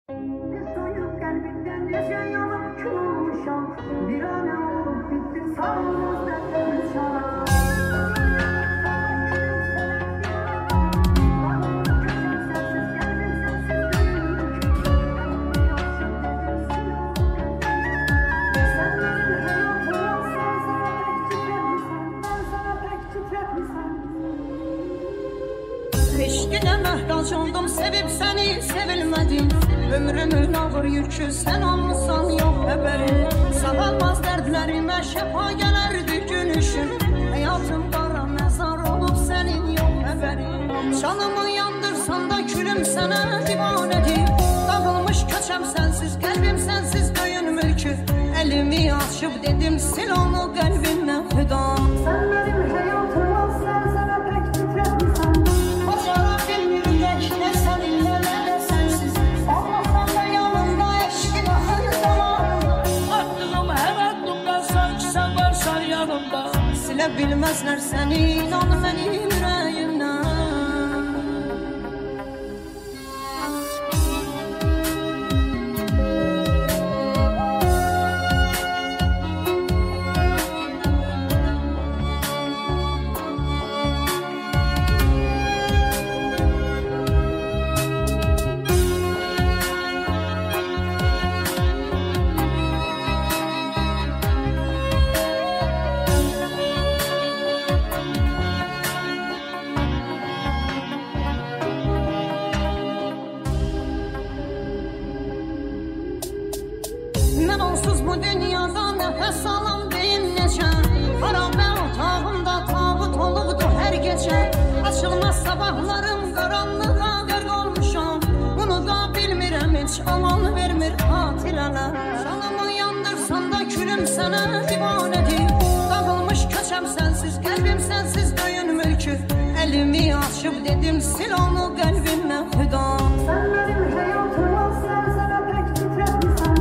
Soyup kalbinden yaşayalım çoğuşan. Bir an olup bittim sağımız dertlerimiz şaran. Eşkine məhtac oldum, sevib səni sevilmədim. Ömrümün ağır yükü sən olmuşsan yox xəbərim. Sağalmaz dərdlərimə şəfa gələrdi gülüşün. Həyatım qara məzar olub sənin yox xəbərim. Canımı yandırsan da külüm sənə divanədir. Dağılmış köçəm sənsiz, qəlbim sənsiz döyünmür ki. Əlimi açıb dedim sil onu qəlbimdən xüda. Sen benim hayatıma serseme pek titretmişsen. Silə bilməzlər səni, inan mənim ürəyimdən. Mən onsuz bu dünyada nəfəs alam deyim necə. Xarabə otağımda tabut olubdu hər gecə. Açılmaz sabahlarım qaranlığa qərq olmuşam. Bunu da bilmirəm heç aman vermir xatirələr. Canımı yandırsan da külüm sənə divanədir. Dağılmış köçəm sənsiz, qəlbim sənsiz döyünmür ki. Əlimi açıb dedim sil onu qəlbimdən xüda. Sen benim hayatıma serseme pek titretmişsen.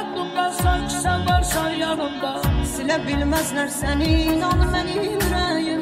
Silə bilməzlər səni, inan mənim ürəyim.